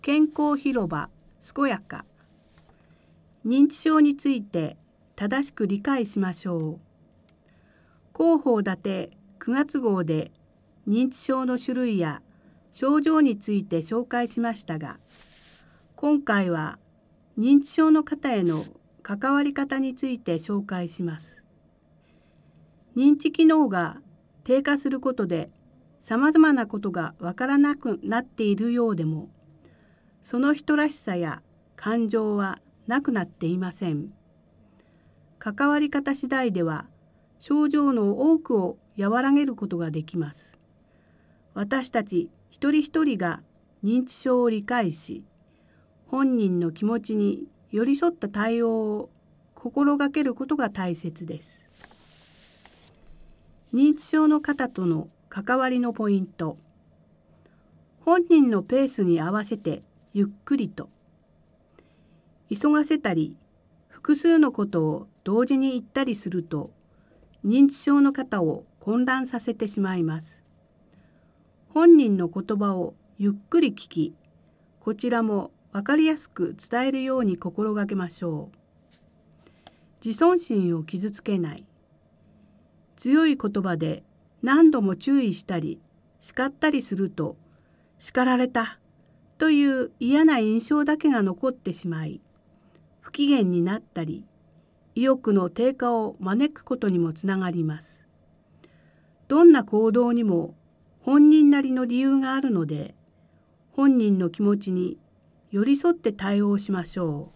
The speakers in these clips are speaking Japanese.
健康広場健やか。認知症について正しく理解しましょう。広報立て9月号で認知症の種類や症状について紹介しましたが、今回は認知症の方への関わり方について紹介します。認知機能が低下することでさまざまなことがわからなくなっているようでも、その人らしさや感情はなくなっていません。関わり方次第では症状の多くを和らげることができます。私たち一人一人が認知症を理解し、本人の気持ちに寄り添った対応を心がけることが大切です。認知症の方との関わりのポイント。本人のペースに合わせてゆっくりと。急がせたり、複数のことを同時に言ったりすると、認知症の方を混乱させてしまいます。本人の言葉をゆっくり聞き、こちらも分かりやすく伝えるように心がけましょう。自尊心を傷つけない。強い言葉で何度も注意したり叱ったりすると、叱られたという嫌な印象だけが残ってしまい、不機嫌になったり、意欲の低下を招くことにもつながります。どんな行動にも本人なりの理由があるので、本人の気持ちに寄り添って対応しましょ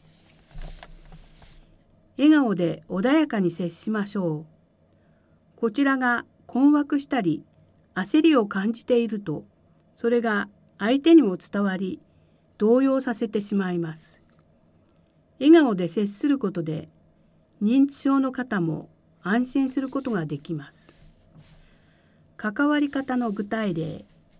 う。笑顔で穏やかに接しましょう。こちらが困惑したり焦りを感じていると、それが相手にも伝わり動揺させてしまいます。笑顔で接することで認知症の方も安心することができます。関わり方の具体例。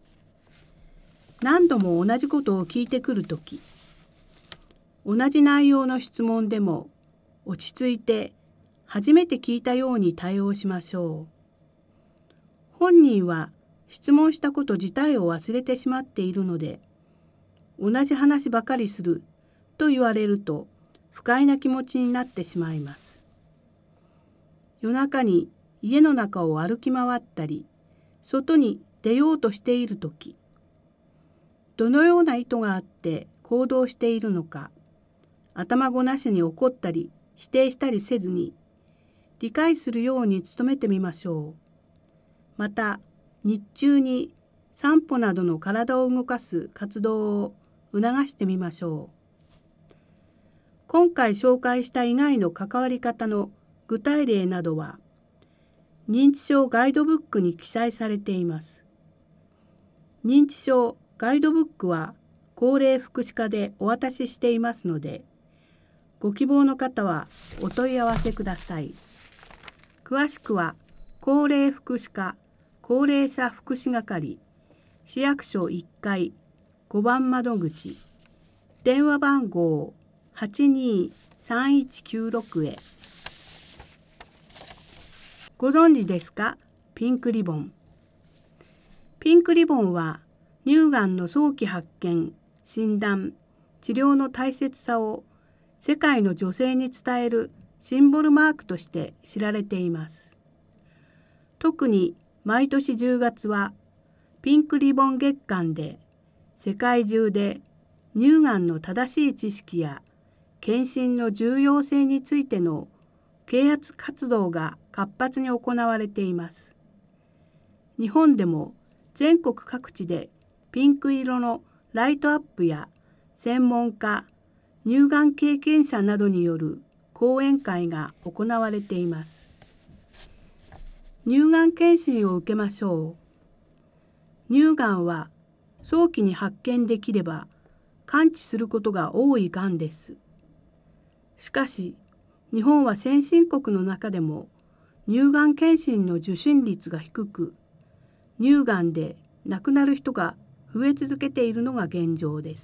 何度も同じことを聞いてくるとき、同じ内容の質問でも落ち着いて初めて聞いたように対応しましょう。本人は質問したこと自体を忘れてしまっているので、同じ話ばかりすると言われると不快な気持ちになってしまいます。夜中に家の中を歩き回ったり、外に出ようとしているとき、どのような意図があって行動しているのか、頭ごなしに怒ったり否定したりせずに、理解するように努めてみましょう。また、日中に散歩などの体を動かす活動を促してみましょう。今回紹介した以外の関わり方の具体例などは、認知症ガイドブックに記載されています。認知症ガイドブックは高齢福祉課でお渡ししていますので、ご希望の方はお問い合わせください。詳しくは高齢福祉課高齢者福祉係市役所1階5番窓口電話番号 823196 へ。ご存知ですか？ピンクリボン。ピンクリボンは乳がんの早期発見、診断、治療の大切さを世界の女性に伝えるシンボルマークとして知られています。特に毎年10月はピンクリボン月間で、世界中で乳がんの正しい知識や検診の重要性についての啓発活動が活発に行われています。日本でも全国各地でピンク色のライトアップや専門家、乳がん経験者などによる講演会が行われています。乳がん検診を受けましょう。乳がんは早期に発見できれば完治することが多いがんです。しかし、日本は先進国の中でも乳がん検診の受診率が低く、乳がんで亡くなる人が増え続けているのが現状です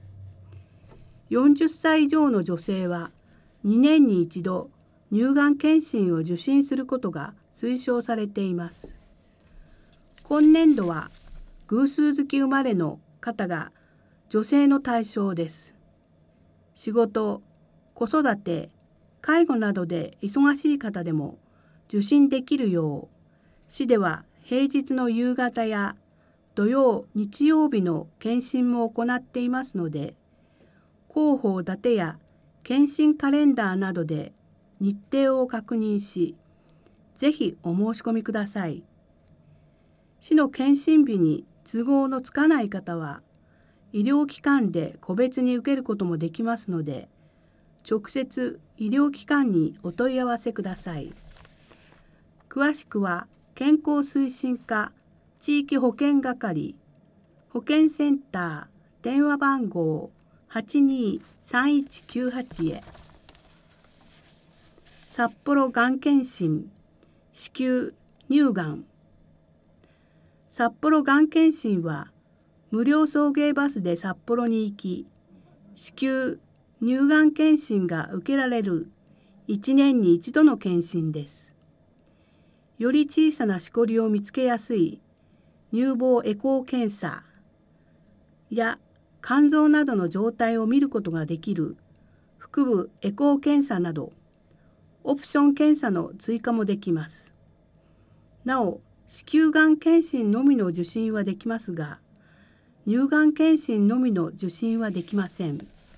。40歳以上の女性は2年に一度乳がん検診を受診することが推奨されています。今年度は偶数月生まれの方が女性の対象です。仕事、子育て、介護などで忙しい方でも受診できるよう、市では平日の夕方や土曜、日曜日の検診も行っていますので、広報立てや検診カレンダーなどで日程を確認し、ぜひお申し込みください。市の検診日に都合のつかない方は、医療機関で個別に受けることもできますので、直接医療機関にお問い合わせください。詳しくは健康推進課地域保健係保健センター電話番号 823198 へ。札幌がん検診子宮乳がん。札幌がん検診は無料送迎バスで札幌に行き、子宮乳がん検診が受けられる1年に1度の検診です。より小さなしこりを見つけやすい乳房エコー検査や肝臓などの状態を見ることができる腹部エコー検査など、オプション検査の追加もできます。なお、子宮がん検診のみの受診はできますが、乳がん検診のみの受診はできません。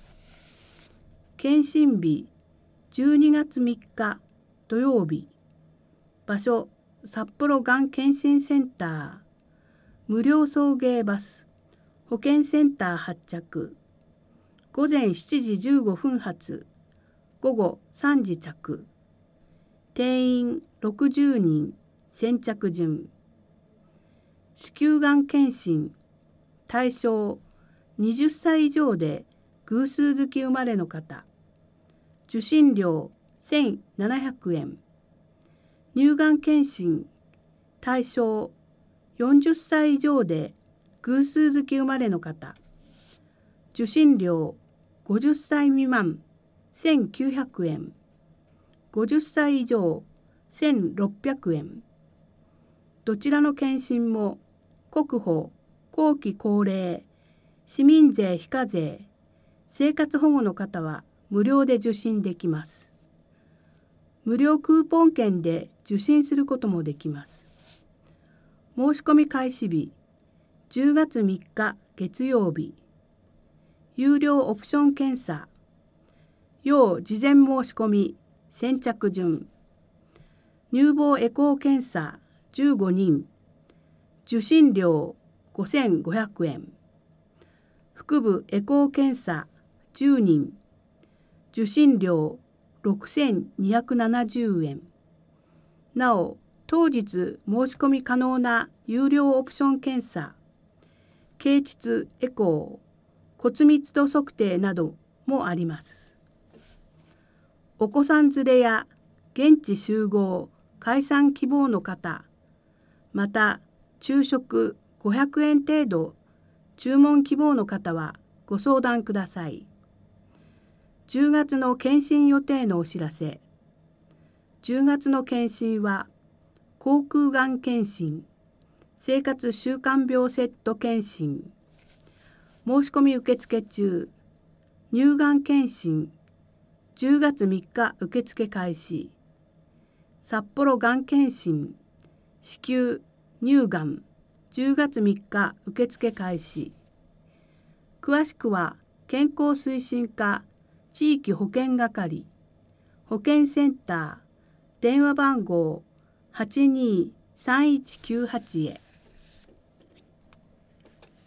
検診日12月3日土曜日。場所札幌がん検診センター。無料送迎バス保健センター発着。午前7時15分発、午後3時着。定員60人、先着順。子宮がん検診対象20歳以上で偶数月生まれの方。受診料1700円。乳がん検診対象40歳以上で偶数月生まれの方。受診料50歳未満1900円。50歳以上1600円。どちらの検診も国保、後期高齢、市民税非課税、生活保護の方は無料で受診できます。無料クーポン券で受診することもできます。申し込み開始日10月3日月曜日。有料オプション検査要事前申し込み先着順。乳房エコー検査15人。受診料5500円。腹部エコー検査10人。受診料6270円。なお、当日申し込み可能な有料オプション検査、経腟エコー、骨密度測定などもあります。お子さん連れや現地集合、解散希望の方、また昼食500円程度注文希望の方はご相談ください。10月の検診予定のお知らせ。10月の検診は口腔がん検診、生活習慣病セット検診、申し込み受付中。乳がん検診10月3日受付開始。札幌がん検診子宮乳がん10月3日受付開始。詳しくは健康推進課地域保健係保健センター電話番号823198へ。